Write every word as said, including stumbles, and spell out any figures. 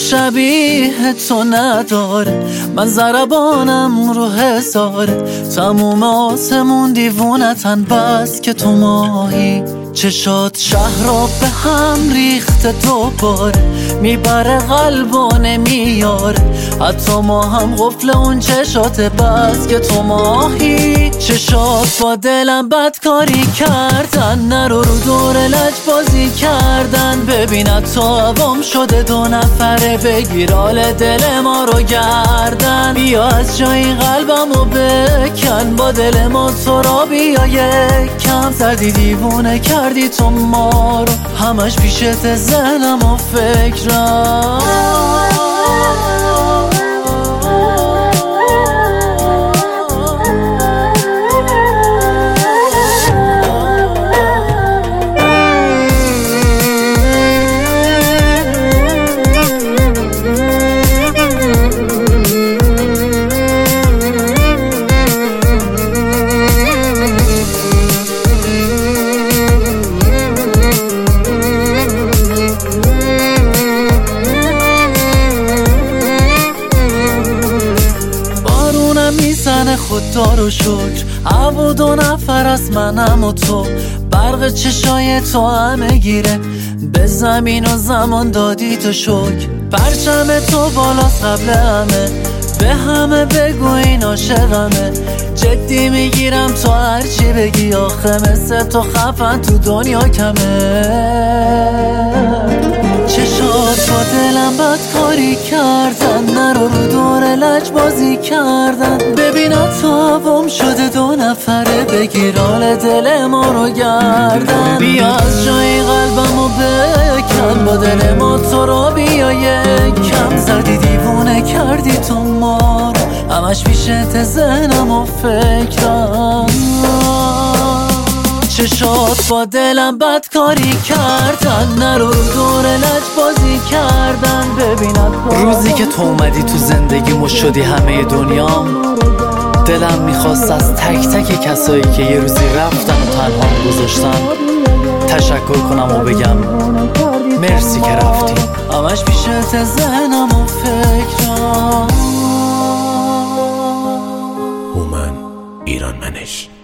شبیه تو نداره، من ضربانم رو هزاره، تموم آسمون دیوونتن بس که تو ماهی. چشات شهر را به هم ریخته دوباره، میبره قلب و نمیاره، حتی ما هم قفل اون چشات بس که تو ماهی. چشات با دلم بدکاری کردن، نرو رو دور لج بازی کردن، ببینت تو عوام شده دو نفره، بگیر حال دل ما رو گردن، بیا از جای قلبمو بکن، با دل ما تو را بیا یکم، زدی دیوونه کردی تو ما رو، همش پیشت ذهنم و فکرم. میزنه خدا رو شکر، هوا دو نفر از منم و تو، برق چشای تو همه گیره، به زمین و زمان دادی تو شکر، پرچم تو بالاست قبل همه، به همه بگو این عاشقمه، جدی میگیرم تو هرچی بگی، آخه مثل تو خفن تو دنیا کمه. چشات با دلم بدکاری کردن، نرو رو دور لج بازی کردن، ببینت تو عوام شده دو نفره، بگیر حال دل ما رو گردن، بیا از جای قلبمو بکن، با دل ما تو رو بیا یکم، زدی دیوونه کردی تو ما رو، همش پیشت ذهنم و فکرم. چشات با دلم بدکاری کردن، نرو رو دور لج بازی کردن، ببینت روزی که تو اومدی تو زندگیمو شدی همه دنیام، دلم میخواست از تک تک کسایی که یه روزی رفتن و تنها گذاشتن تشکر کنم و بگم مرسی که رفتی، همش پیشت ذهنم و فکرم. هومن ایران منش.